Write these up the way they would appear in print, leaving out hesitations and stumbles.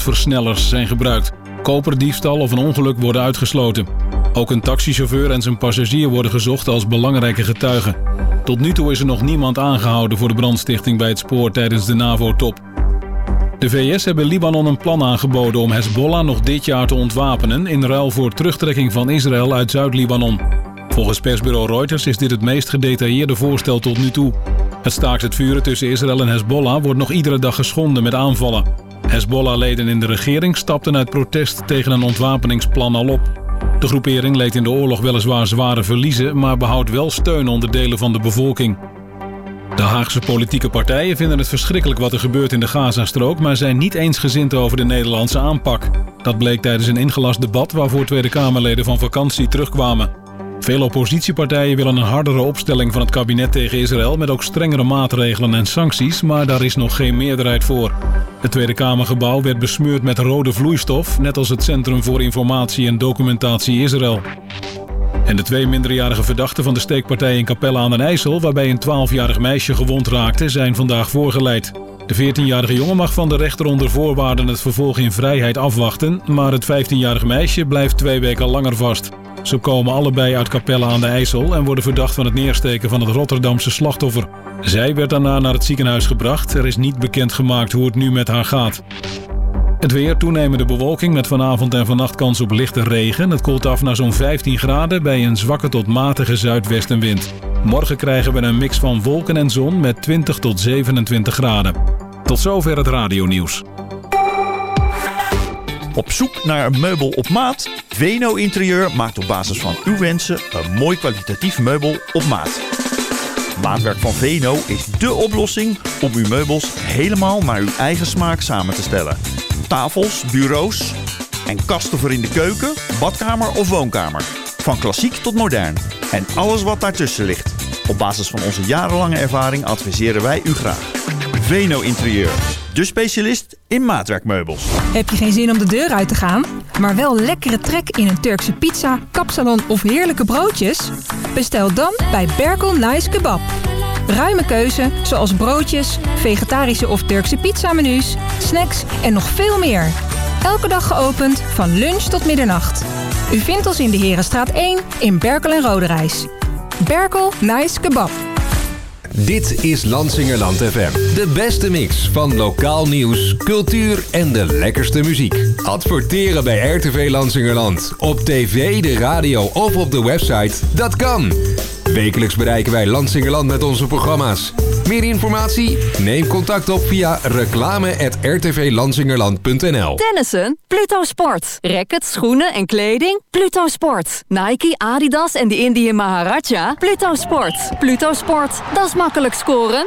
versnellers zijn gebruikt. Koperdiefstal of een ongeluk worden uitgesloten. Ook een taxichauffeur en zijn passagier worden gezocht als belangrijke getuigen. Tot nu toe is er nog niemand aangehouden voor de brandstichting bij het spoor tijdens de NAVO-top. De VS hebben Libanon een plan aangeboden om Hezbollah nog dit jaar te ontwapenen in ruil voor terugtrekking van Israël uit Zuid-Libanon. Volgens persbureau Reuters is dit het meest gedetailleerde voorstel tot nu toe. Het staakt het vuren tussen Israël en Hezbollah wordt nog iedere dag geschonden met aanvallen. Hezbollah-leden in de regering stapten uit protest tegen een ontwapeningsplan al op. De groepering leed in de oorlog weliswaar zware verliezen, maar behoudt wel steun onder delen van de bevolking. De Haagse politieke partijen vinden het verschrikkelijk wat er gebeurt in de Gazastrook, maar zijn niet eensgezind over de Nederlandse aanpak. Dat bleek tijdens een ingelast debat waarvoor Tweede Kamerleden van vakantie terugkwamen. Veel oppositiepartijen willen een hardere opstelling van het kabinet tegen Israël met ook strengere maatregelen en sancties, maar daar is nog geen meerderheid voor. Het Tweede Kamergebouw werd besmeurd met rode vloeistof, net als het Centrum voor Informatie en Documentatie Israël. En de 2 minderjarige verdachten van de steekpartij in Capelle aan den IJssel, waarbij een 12-jarig meisje gewond raakte, zijn vandaag voorgeleid. De 14-jarige jongen mag van de rechter onder voorwaarden het vervolg in vrijheid afwachten, maar het 15-jarige meisje blijft 2 weken langer vast. Ze komen allebei uit Capelle aan den IJssel en worden verdacht van het neersteken van het Rotterdamse slachtoffer. Zij werd daarna naar het ziekenhuis gebracht. Er is niet bekendgemaakt hoe het nu met haar gaat. Het weer, toenemende bewolking met vanavond en vannacht kans op lichte regen. Het koelt af naar zo'n 15 graden bij een zwakke tot matige zuidwestenwind. Morgen krijgen we een mix van wolken en zon met 20 tot 27 graden. Tot zover het radionieuws. Op zoek naar een meubel op maat? Veno Interieur maakt op basis van uw wensen een mooi kwalitatief meubel op maat. Maatwerk van Veno is dé oplossing om uw meubels helemaal naar uw eigen smaak samen te stellen. Tafels, bureaus en kasten voor in de keuken, badkamer of woonkamer. Van klassiek tot modern en alles wat daartussen ligt. Op basis van onze jarenlange ervaring adviseren wij u graag. Veno Interieur, de specialist in maatwerkmeubels. Heb je geen zin om de deur uit te gaan, maar wel lekkere trek in een Turkse pizza, kapsalon of heerlijke broodjes? Bestel dan bij Berkel Nice Kebab. Ruime keuze, zoals broodjes, vegetarische of Turkse pizzamenu's, snacks en nog veel meer. Elke dag geopend van lunch tot middernacht. U vindt ons in de Herenstraat 1 in Berkel en Roderijs. Berkel Nice Kebab. Dit is Lansingerland FM. De beste mix van lokaal nieuws, cultuur en de lekkerste muziek. Adverteren bij RTV Lansingerland. Op tv, de radio of op de website. Dat kan. Wekelijks bereiken wij Lansingerland met onze programma's. Meer informatie? Neem contact op via reclame@rtvlansingerland.nl. Tennissen? Pluto Sport. Rackets, schoenen en kleding? Pluto Sport. Nike, Adidas en de Indian Maharaja? Pluto Sport. Pluto Sport. Dat is makkelijk scoren.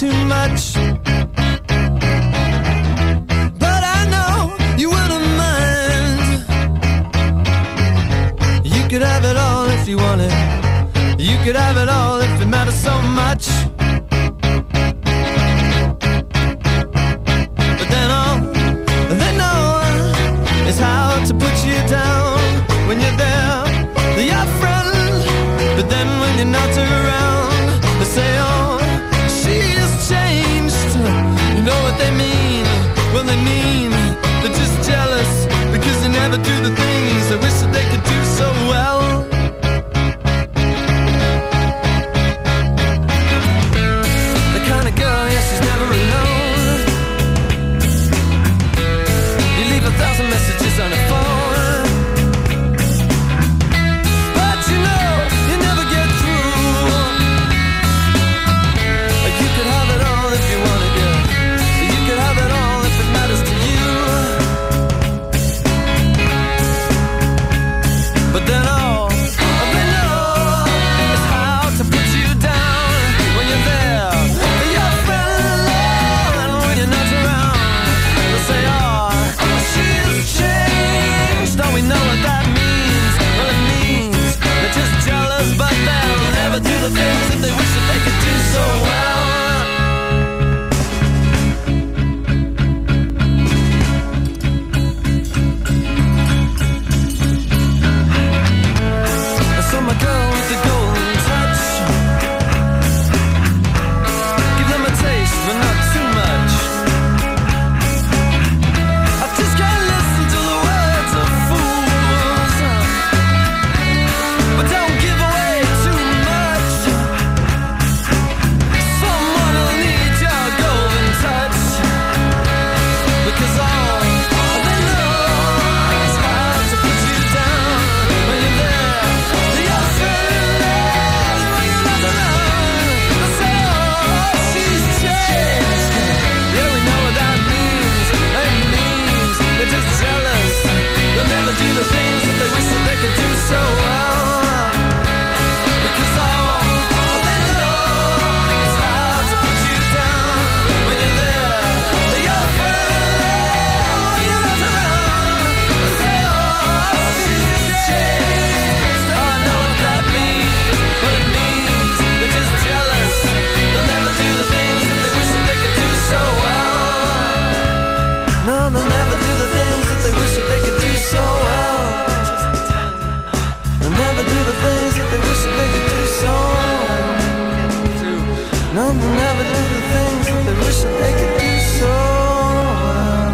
too much. But I know you wouldn't mind. You could have it all if you wanted. You could have it all if it matters so much. But then all they know is how to put you down. When you're there, they're your friend. But then when you're not around, they say, oh, she's changed. You know what they mean? Well, they mean they're just jealous because they never do the things they wish that they could do so well. The kind of girl, yeah, she's never alone. You leave 1,000 messages on her phone, but you know you never get through. You could have it all if you wanted, girl. You could have it all if it matters to you. But then all they know is how to put you down. When you're there, your friend, and when you're not around, they'll say, oh, she's changed. Don't we know what that means? Well, it means they're just jealous, but they'll never do the things that they wish that they could do so well. So my girl with the golden touch, give them a taste, but not too much. I just can't listen to the words of fools, but don't give away too much. Someone will need your golden touch, because all they know is how to put you down. When you're there, your friend, when you're not around, they say, oh, she's changed. Yeah, we know what that means. It means they're just jealous. They'll never do the things that they wish that they could do so well. Because all they know is how to put you down. When you're there, they're your friend. When you're not around, they say, oh, she's changed. Oh, I know what that means. What it means, they're just jealous. They'll never do the things that they wish that they could do so well. No, they'll never do the things that they wish that they could do so well. They'll never do the things that they wish that they could do so well. No, they'll never do the things that they wish that they could do so well.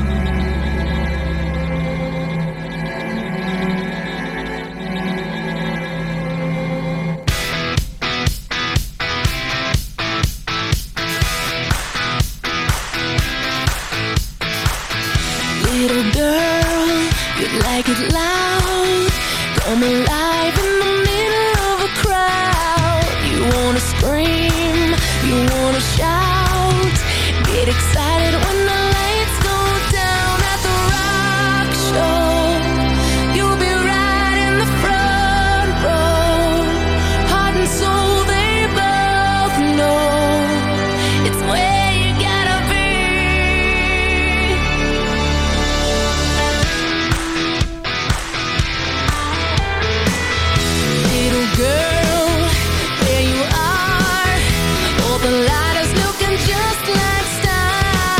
Little girl, you like it loud. Come alive in the middle of a crowd. You wanna scream, you wanna shout. Get excited when the lights go down at the rock show. You'll be right in the front row. Heart and soul, they both know it's where you gotta be. Little girl, there you are. All the lighters looking just like stars.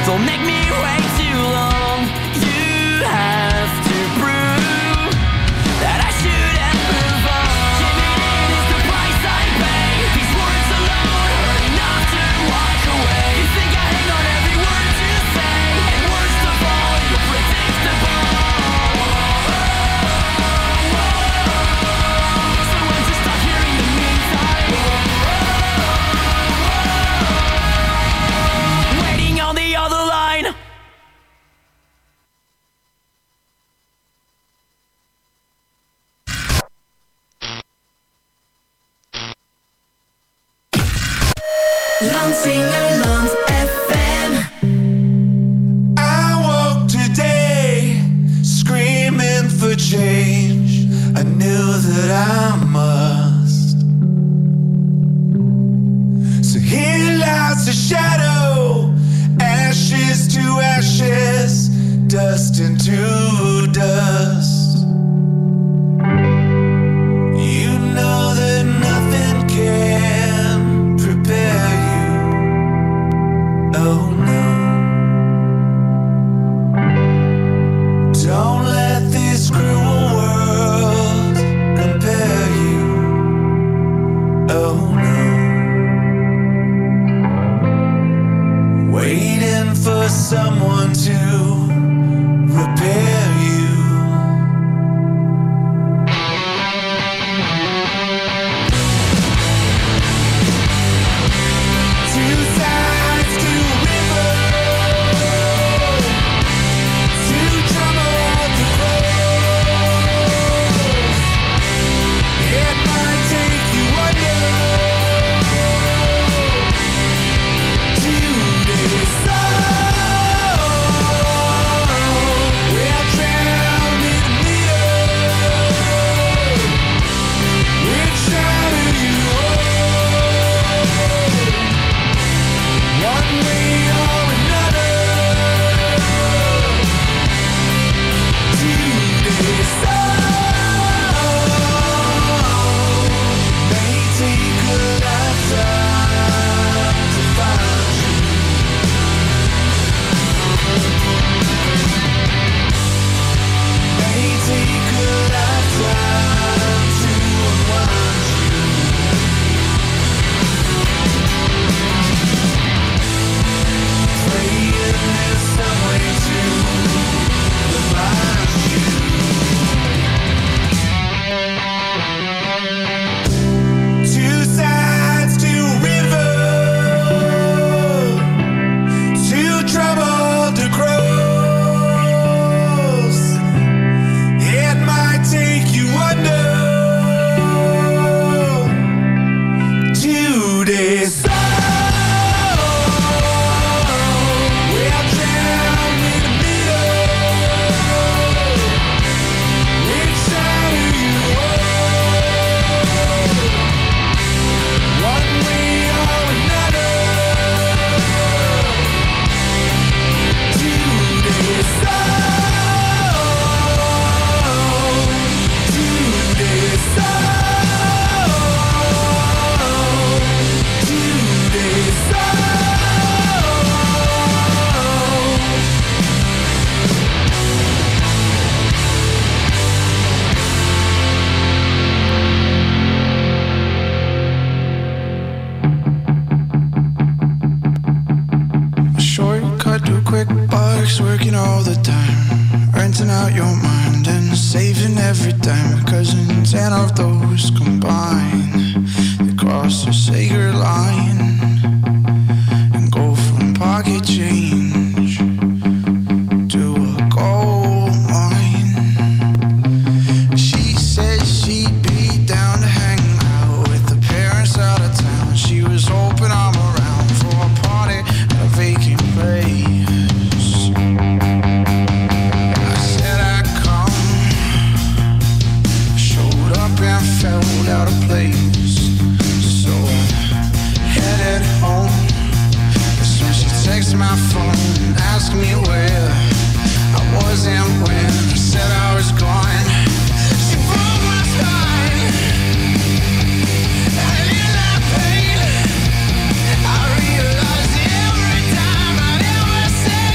Don't make me wait too long. You have to prove that I shouldn't move on. Giving in is the price I pay. These words alone hurt enough to walk away. You think I hang on every word you say, and worst of all, you're predictable. So why don't you stop here in the meantime? Waiting on the other line. Lansingerland FM. I woke today screaming for change. I knew that I must. So here lies the shadow, ashes to ashes, dust into dust. You know that nothing can prepare you. Oh no. Don't let this cruel world compare you. Oh no. Waiting for someone to repair you. Two sides to a river, two troubled to cross. It might take you under to decide. We're drowned in the middle. Which side are you on? One way or another to decide. May take a lifetime to find you. May take a lifetime to unwind you. Praying there's some way to remind you. Two sides to a river, two troubled to cross. It might take you under to decide. We're drowned in the middle. Which side are you on? One way or another to decide. To decide. To decide. A shortcut to quick bucks, working all the time, renting out your mind and saving every dime. Because in 10 of those combine, they cross the sacred line and go from pocket change to a gold mine. She said she'd be down to hang out with the parents out of town. She was hoping I'm around for a party at a vacant place. I said I'd come, showed up and felt out of place. So I headed home. As soon as she texted my phone, asked me where I was and when. I said I was gone. She broke my spine. And in that pain, I realized every time I ever said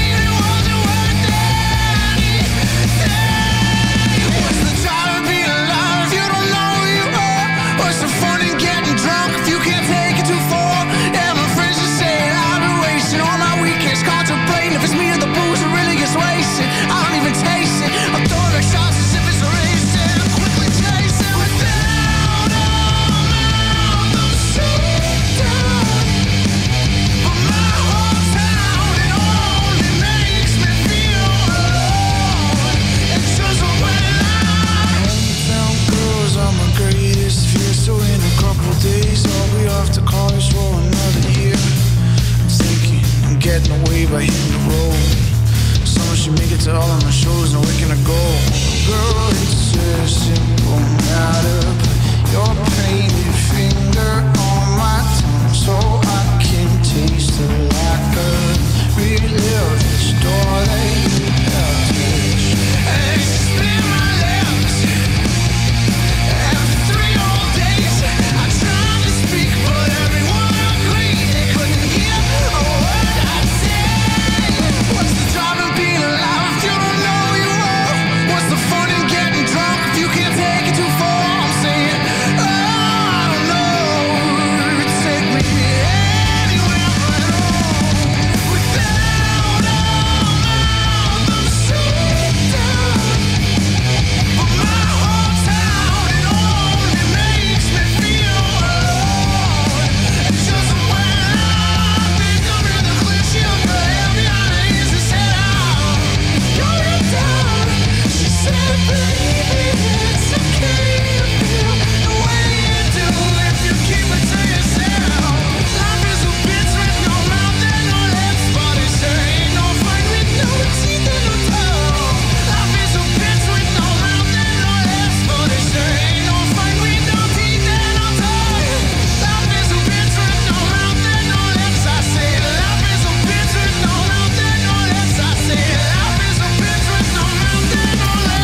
by hitting the road. Someone should make it to all of my shows, no where can I go? Girl, it's a simple matter. Put your painted finger on my tongue so I can taste the liquor. Relive the store that you have touched. And spin my lips. After 3 whole days, I tried to speak, but everyone agreed they couldn't hear a word I said. What's the job of being alive if you don't know you are? What's the fun in getting drunk if you can't take it too far? I'm saying, oh, I don't know. Take me anywhere but home. Without a mouth, I'm sitting down. But my whole town, it only makes me feel alone. And just when I think I'm in the clear, she'll go heavy on her ears and say, oh, you're down. She said, baby, it's okay to feel the way you do if you keep it to yourself. Life is a bitch with no mouth and no lips, but it sure ain't no fight with no teeth and no tongue. Life is a bitch with no mouth and no lips, but it sure ain't no fight with no teeth and no tongue. Life is a bitch with no mouth and no lips. I say life is a bitch with no mouth and no lips. I say life is a bitch with no mouth and no lips.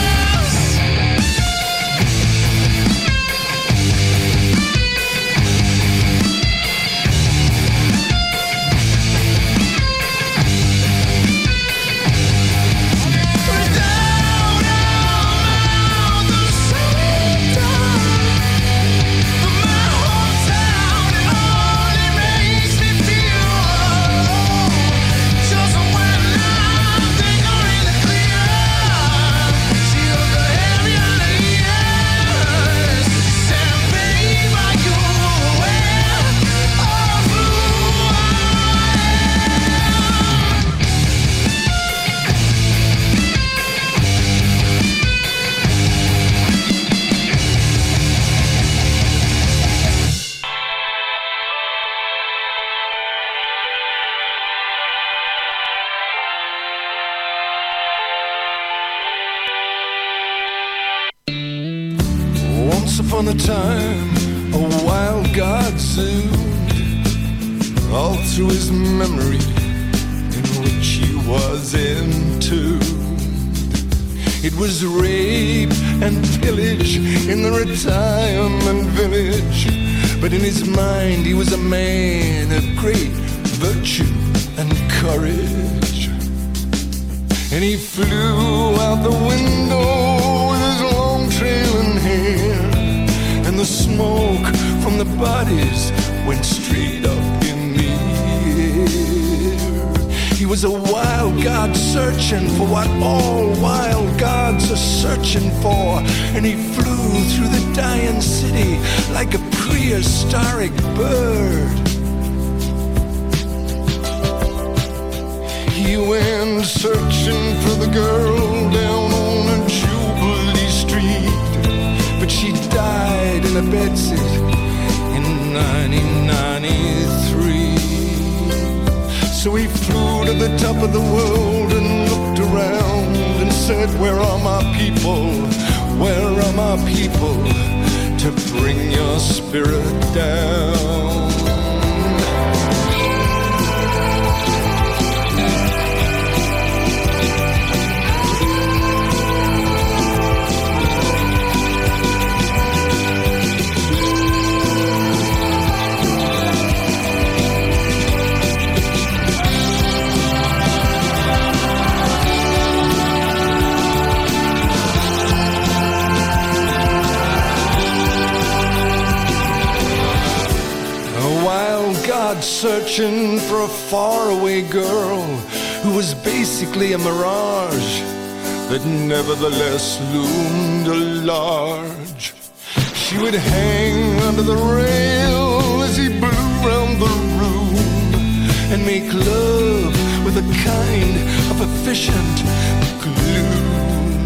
Without a mouth, I'm sitting down. But my whole town, it only makes me feel alone. Just when I think I'm in the clear, she looked heavy on her ears. Said, babe, are you aware of who I Once upon a time, a wild god zoomed all through his memory, in which he was entombed. It was rape and pillage in the retirement village, but in his mind he was a man of great virtue and courage. And he flew out the window with his long trailing hair, and the smoke from the bodies went straight up in the air. He was a wild god searching for what all wild gods are searching for, and he flew through the dying city like a prehistoric bird. He went searching for the girl down on a Jubilee Street, but she died in a bedsit in 1993. So he flew to the top of the world and looked around and said, where are my people? Where are my people to bring your spirit down? Searching for a faraway girl who was basically a mirage that nevertheless loomed large. She would hang under the rail as he blew round the room and make love with a kind of efficient gloom.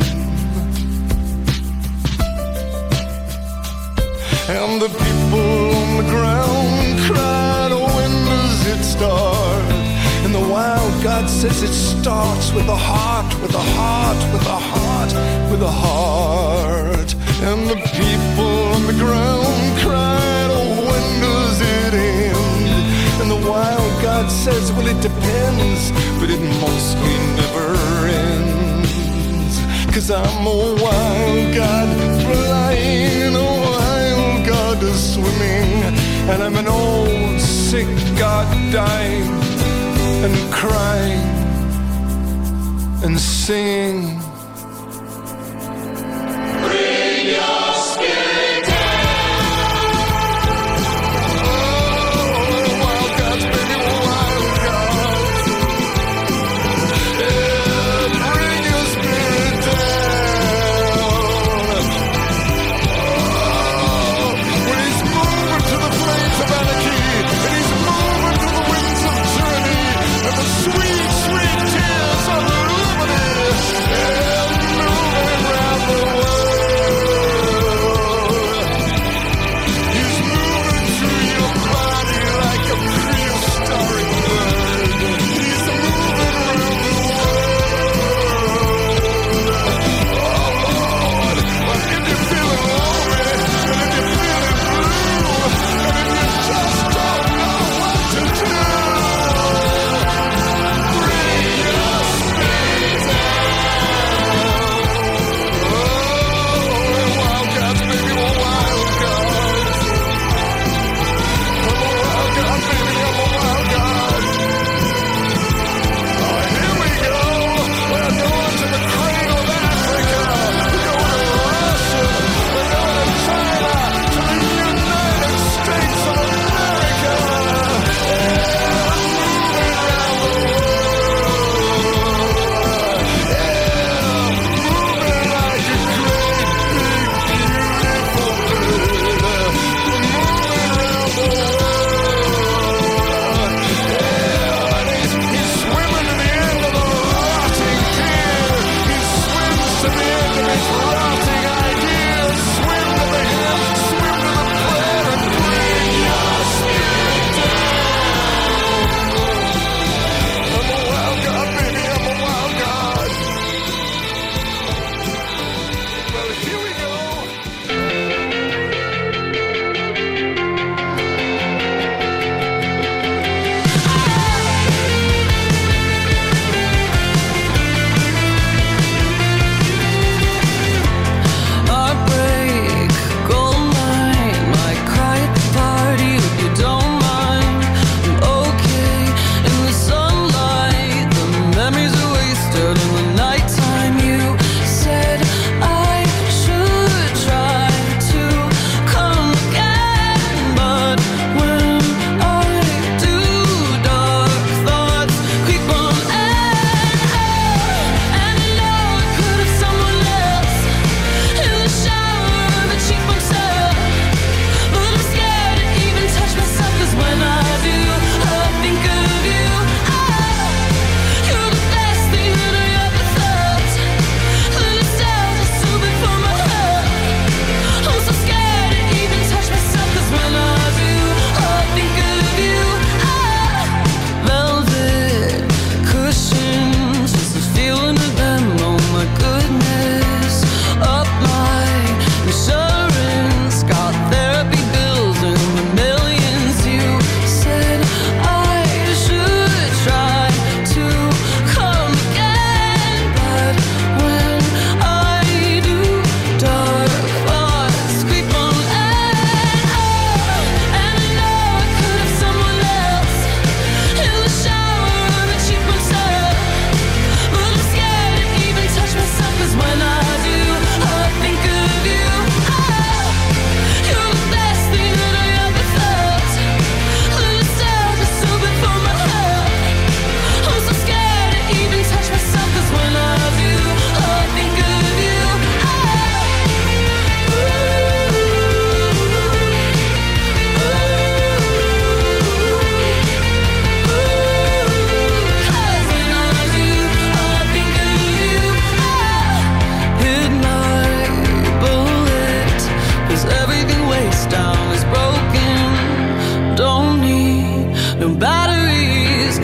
And the people on the ground cried, oh, when does it start? And the wild God says it starts with a heart, with a heart, with a heart, with a heart. And the people on the ground cried, oh, when does it end? And the wild God says, well, it depends, but it mostly never ends. 'Cause I'm a wild God flying, a wild God swimming, and I'm an old sick God dying and crying and singing. Bring your spirit down. Oh, wild gods, baby, wild gods. Yeah, bring your spirit down. Oh, when he's moving to the flames of anarchy, and he's moving to the winds of tyranny, and the sweet, sweet tears of liberty. Yeah.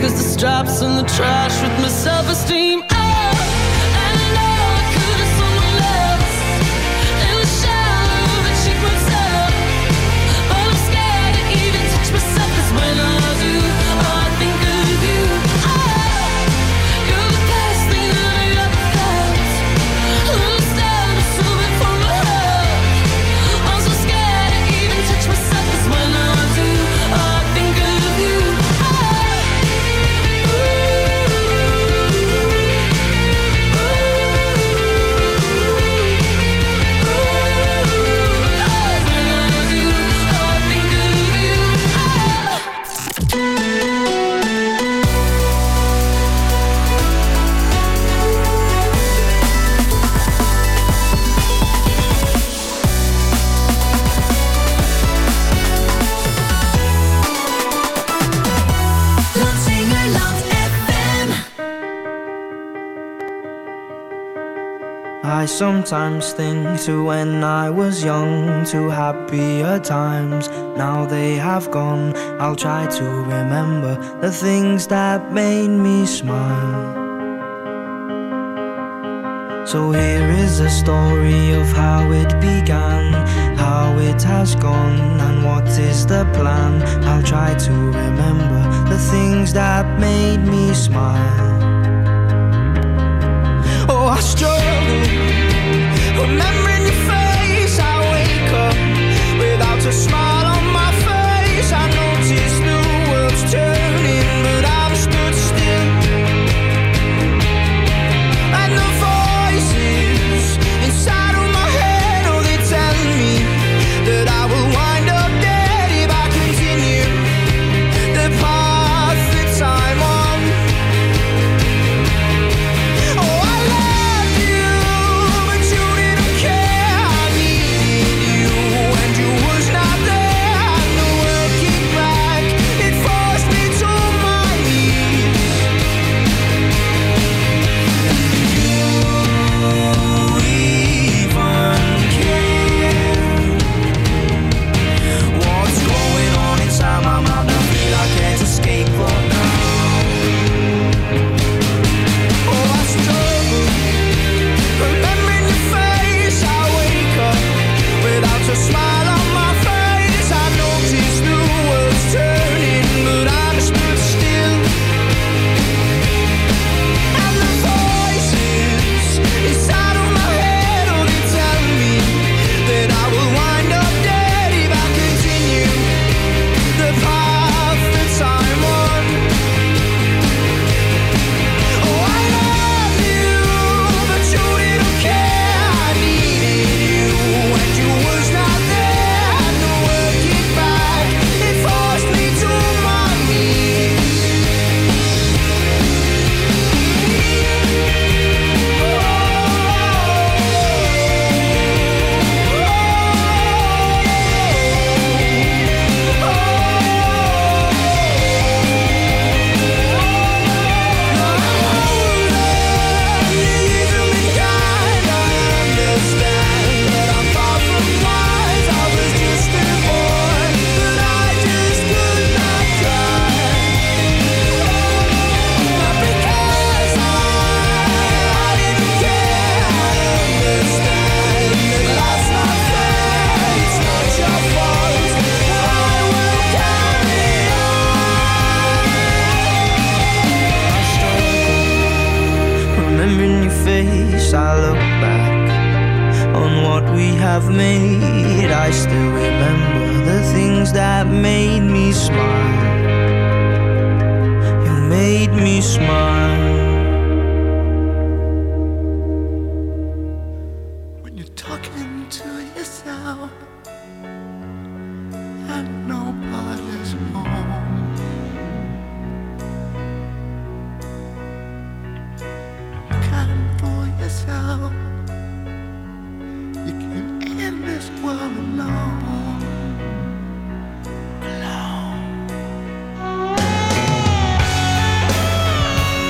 'cause the straps and the trash with my self-esteem. Oh, I know I could have someone else. It was shallow and she moves up, but I'm scared to even touch myself, 'cause when I do, I think of you. Oh, you're the best thing that I ever felt. Lose down, assuming from my heart. I'm so scared to even touch myself, 'cause when I do, I think of you. I sometimes think to when I was young, to happier times, now they have gone. I'll try to remember the things that made me smile. So here is a story of how it began, how it has gone, and what is the plan. I'll try to remember the things that made me smile. Oh, I struggle remembering your face. I wake up without a smile on my face. I notice the world's turning, but I'm stood still. And the voices inside of my head, oh, they tell me that I will wind up dead if I continue the path that I'm on. Oh, I love you, but you didn't care. I needed you, and you was not there. And the world came back, it forced me to my knees. Do you even care what's going on inside my mind? I feel I can't escape right now. Oh, I struggle remembering your face. I wake up without a smile on my face. I notice the world's turning, but I'm stood still. And the voices inside of my head, oh, they tell me that I will wind up dead if I continue the path that I'm on. Oh, I love you, but you didn't care. I needed you, and you was not there. And the world came back, it forced me to my knees. Remembering your face, I look back on what we have made. I still remember the things that made me smile. You made me smile. When you're talking to yourself and nobody's home, kind for yourself, you can end this world alone. Alone.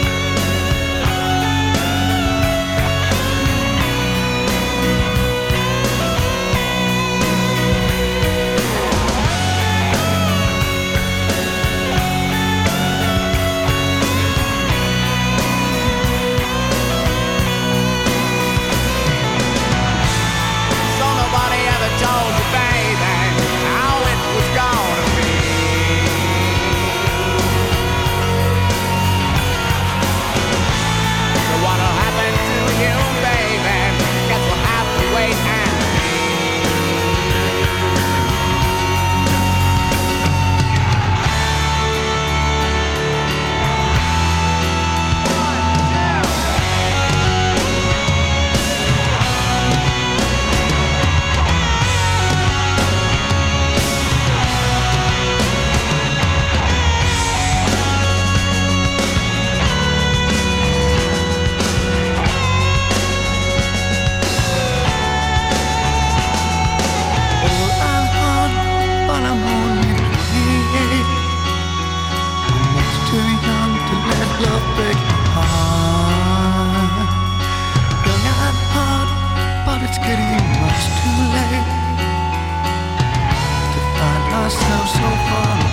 myself so far apart.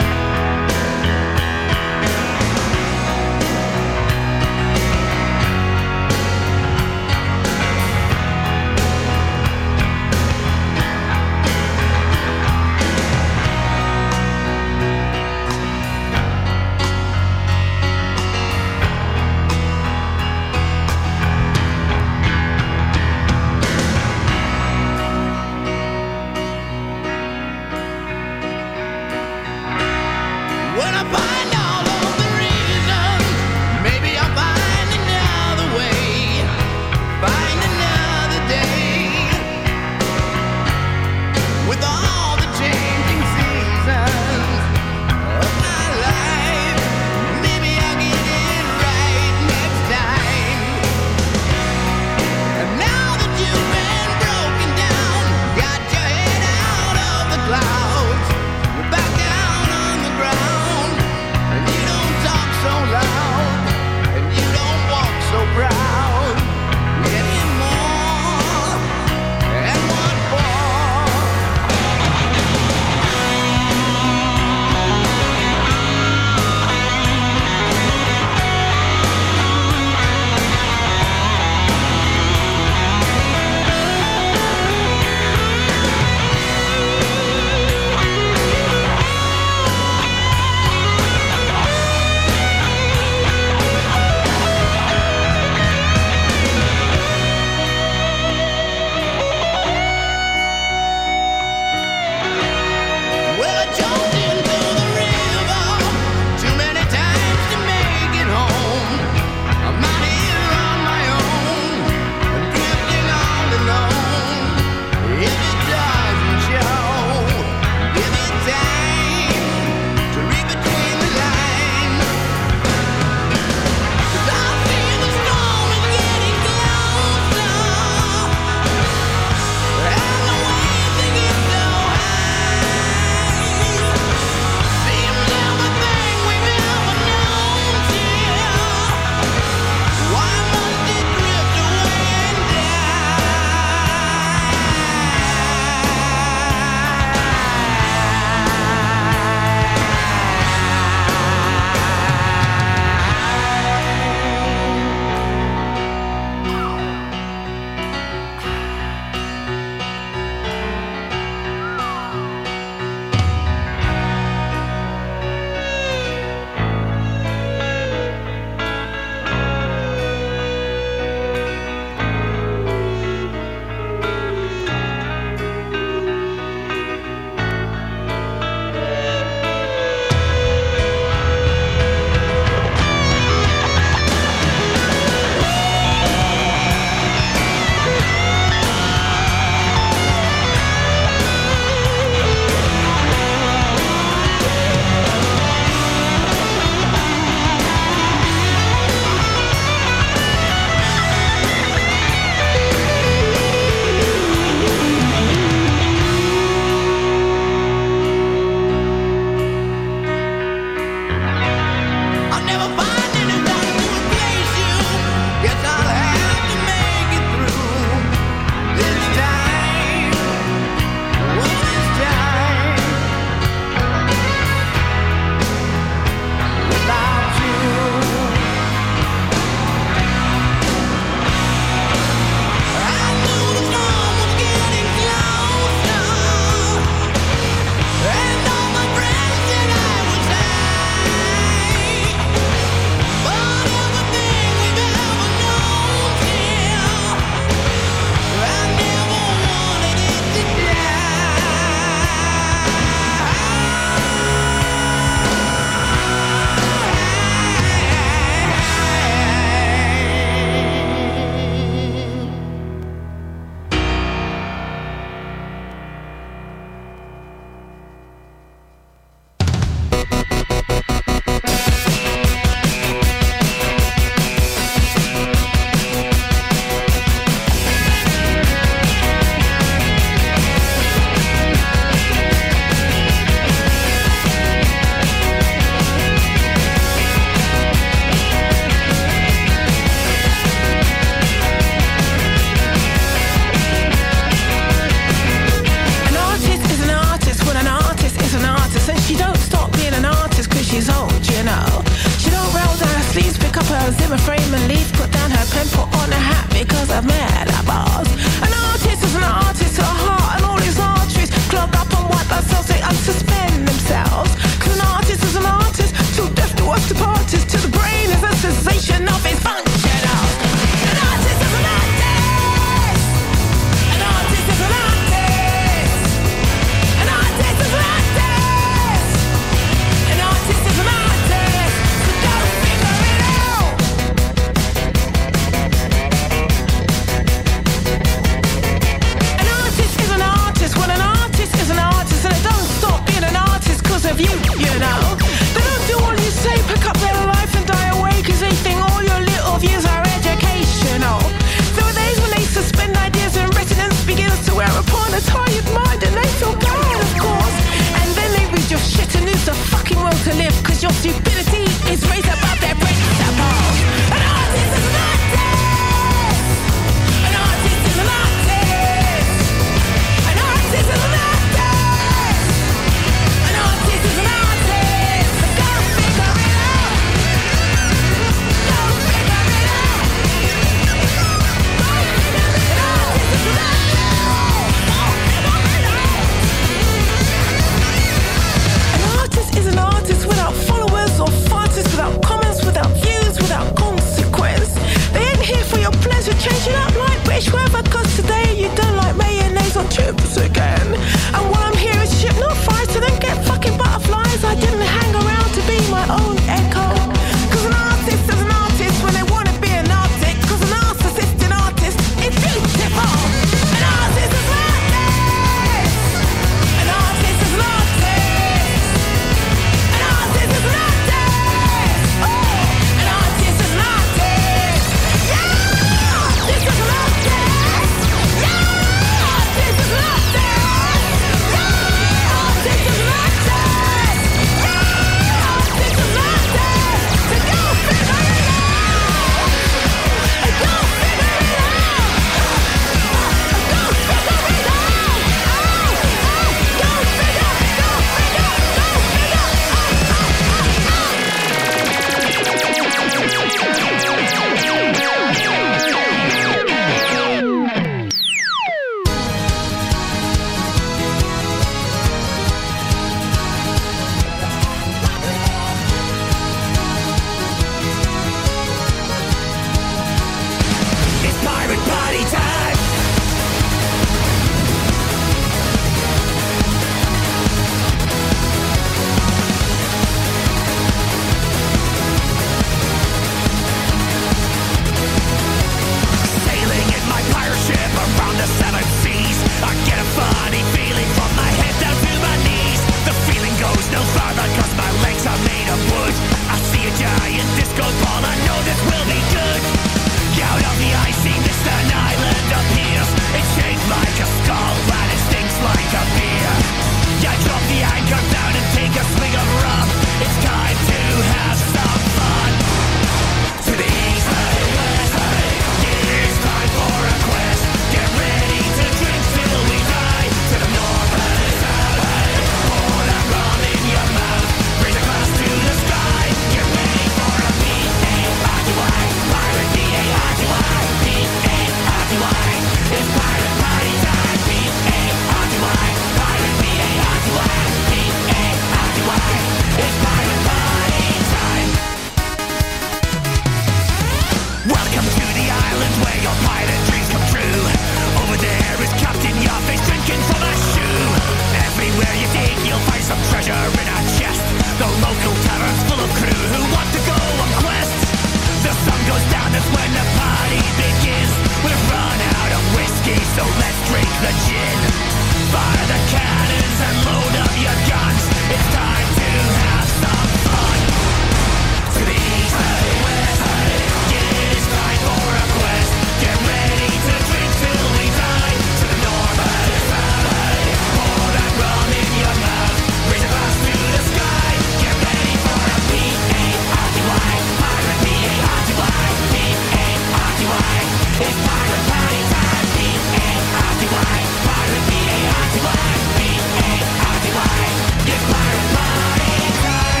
island where your pirate dreams come true. Over there is Captain Yarface drinking from a shoe. Everywhere you dig, you'll find some treasure in a chest. The local tavern's full of crew who want to go on quests. The sun goes down, that's when the party begins. We've run out of whiskey, so let's drink the gin. Fire the cannons and load up your guns. It's time to have some fun. To the east, to the west, it is time for a quest. Get ready to drink till we die. To the north, pour that rum in your mouth. Raise a glass to the sky. Get ready for a P-A-R-T-Y. Pirate P-A-R-T-Y. P-A-R-T-Y. It's pirate party time. P-A-R-T-Y. Pirate P-A-R-T-Y. P-A-R-T-Y. It's pirate party time.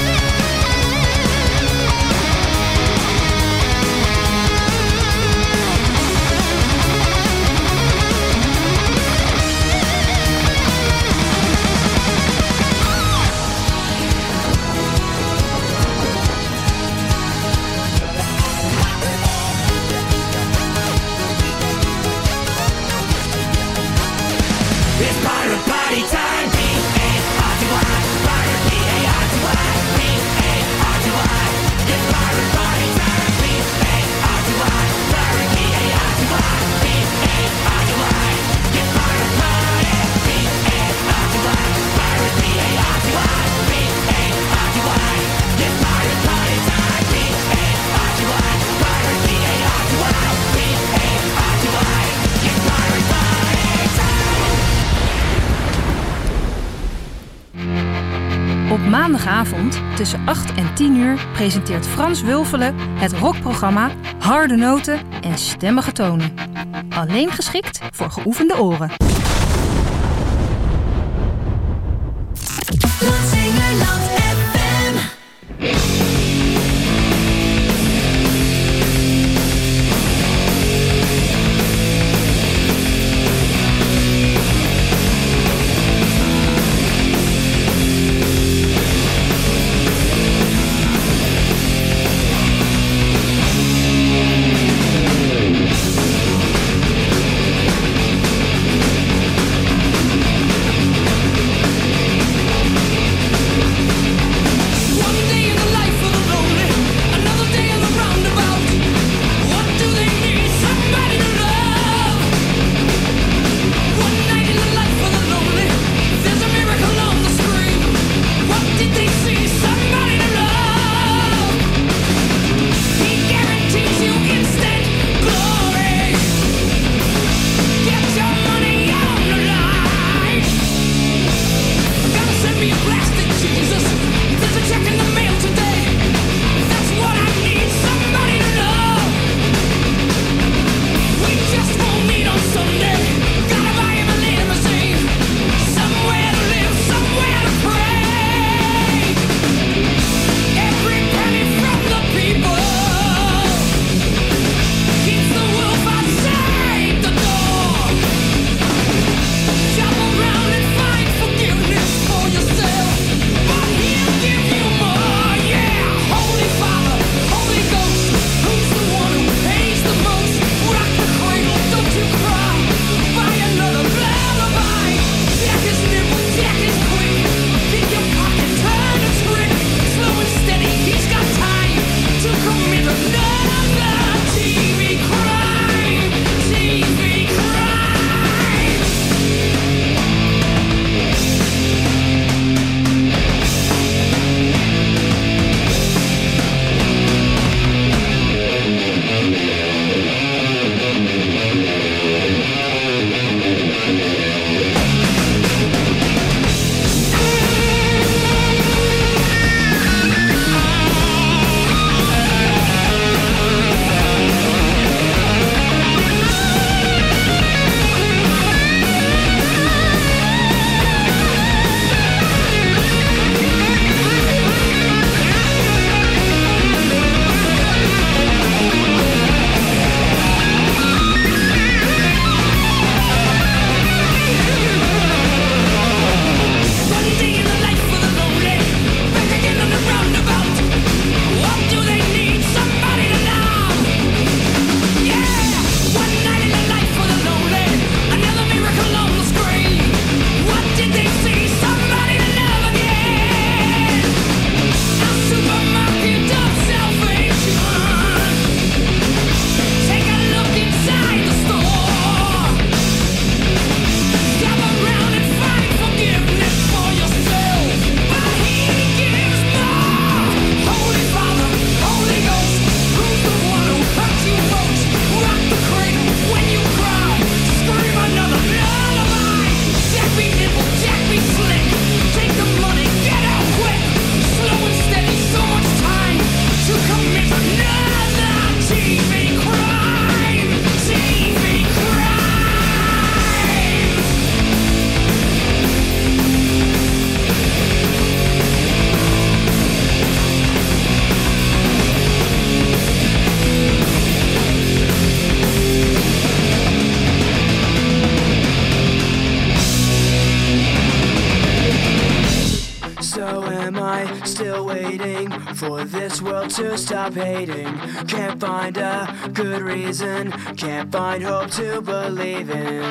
It's pirate party time. P-A-R-T-Y. Pirate P-A-R-T-Y. P-A-R-T-Y. It's pirate party time. P-A-R-T-Y. Pirate P-A-R-T-Y. P-A-R-T-Y. It's pirate party. P-A-R-T-Y. Pirate P-A-R-T-Y. P-A-R-T-Y. It's pirate party time. P-A-R-T-Y. Pirate P-A-R-T-Y. P-A-R-T-Y. It's pirate party time. Op maandagavond tussen 8 en 10 uur presenteert Frans Wulfelen het rockprogramma Harde Noten en Stemmige Tonen. Alleen geschikt voor geoefende oren. Lansingerland FM. for this world to stop hating. Can't find a good reason, can't find hope to believe in.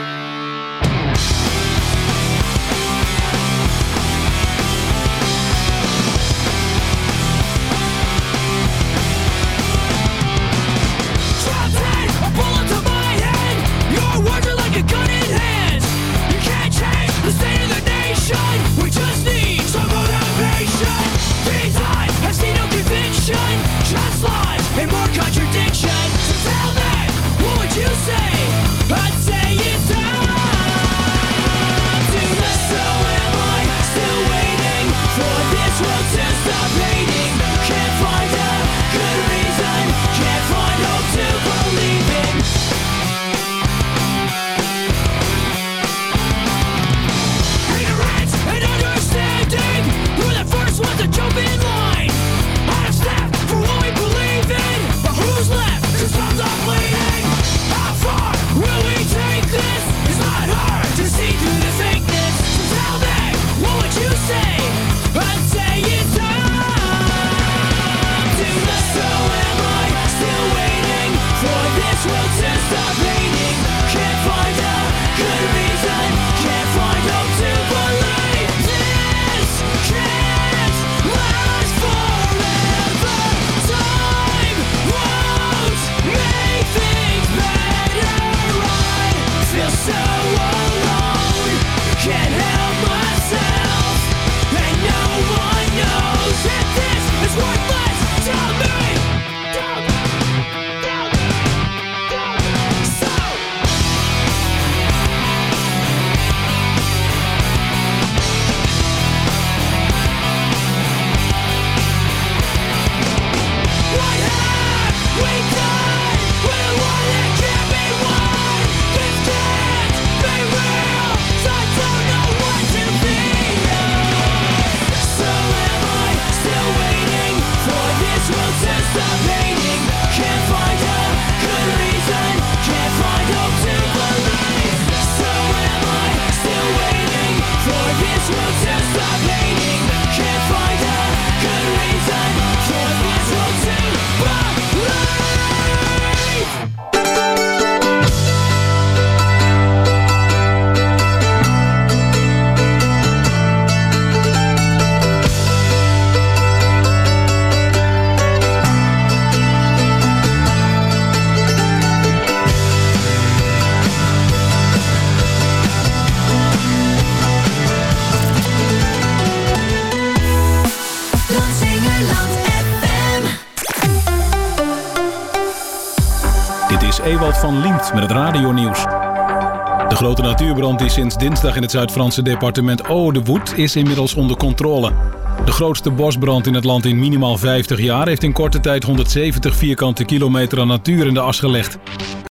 Words are like a gun in hand. You can't change the state of the nation. We just need some motivation. These times have seen no conviction, just lies and more contradiction. So tell me, what would you say? I'd say it's time to live. So am I still waiting for this world to stop hating? Can't find a good reason, can't find hope to believe in. We're the first ones to jump in line. Out of step for what we believe in. But who's left? 'Cause time's not bleeding. How far will we take this? It's not hard to see through the fakeness. So tell me, what would you say? I'd say it's time to live. So am I still waiting for this world to stop hating? Can't find a good reason, can't find hope to believe. This can't last forever. Time won't make things better. I feel so alone, can't help myself, and no one knows that this is worthless to me. So what have we done with what it can't be won? This can't be real, so I don't know what to be. So am I still waiting for this world to stop hating? Can't find a good reason, can't find hope to believe. So am I still waiting for this world to stop hating? Can't find a good reason for this world to believe. Dit is Ewald van Liemt met het radionieuws. De grote natuurbrand die sinds dinsdag in het Zuid-Franse departement Aude woedt, is inmiddels onder controle. De grootste bosbrand in het land in minimaal 50 jaar heeft in korte tijd 170 vierkante kilometer aan natuur in de as gelegd.